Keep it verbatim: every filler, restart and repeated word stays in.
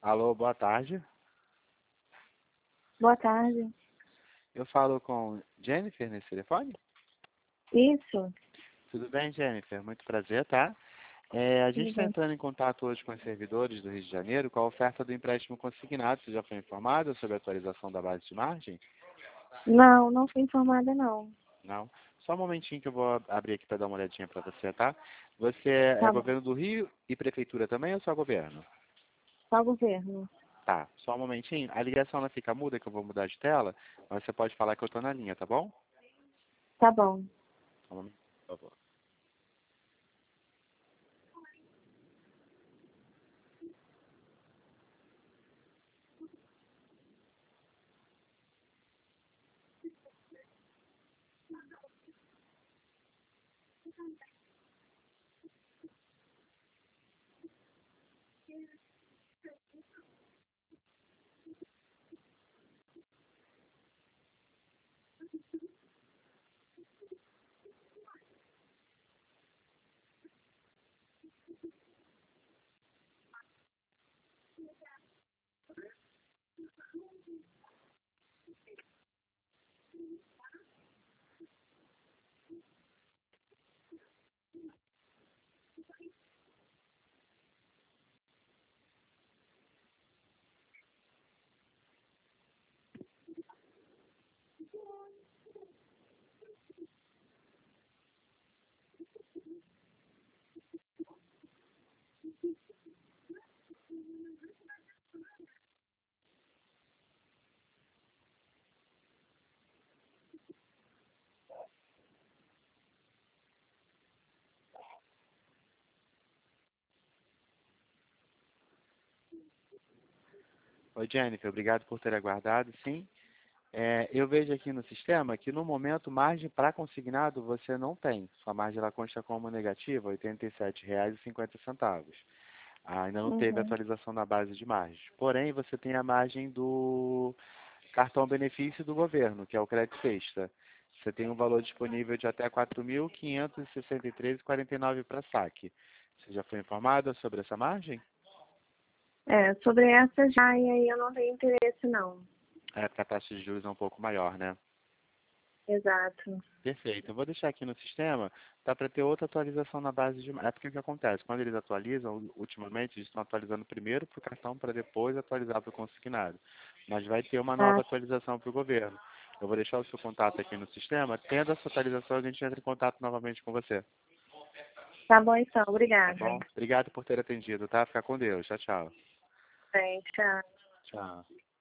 Alô, boa tarde. Boa tarde. Eu falo com Jennifer nesse telefone? Isso, Tudo bem, Jennifer? Muito prazer, tá? É, a gente tudo está bem. entrando em contato hoje com os servidores do Rio de Janeiro com a oferta do empréstimo consignado. Você já foi informado sobre a atualização da base de margem? Não, não fui informada, não. Não? Só um momentinho que eu vou abrir aqui para dar uma olhadinha para você, tá? Você é Tá bom. governo do Rio e prefeitura também ou só governo? Só governo. Tá, só um momentinho. A ligação ela fica muda que eu vou mudar de tela, mas você pode falar que eu estou na linha, tá bom? Tá bom. Só um momento, por favor. Oi, Jennifer, obrigado por ter aguardado, sim. É, eu vejo aqui no sistema que no momento margem para consignado você não tem. Sua margem ela consta como negativa, oitenta e sete reais e cinquenta centavos. Ah, ainda não teve Uhum. atualização da base de margens. Porém, você tem a margem do cartão benefício do governo, que é o Crédito Sexta. Você tem um valor disponível de até quatro mil quinhentos e sessenta e três reais e quarenta e nove centavos para saque. Você já foi informada sobre essa margem? É, sobre essa já, e aí eu não tenho interesse, não. É, porque a taxa de juros é um pouco maior, né? Exato. Perfeito. Eu vou deixar aqui no sistema, tá para ter outra atualização na base de. É porque o que acontece? Quando eles atualizam, ultimamente, eles estão atualizando primeiro para o cartão para depois atualizar para o consignado. Mas vai ter uma Ah, nova atualização para o governo. Eu vou deixar o seu contato aqui no sistema. Tendo essa atualização, a gente entra em contato novamente com você. tá bom então, Tá obrigada. bom? Obrigado por ter atendido, tá? Fica com Deus. Tchau, tchau. Bem, tchau. Tchau.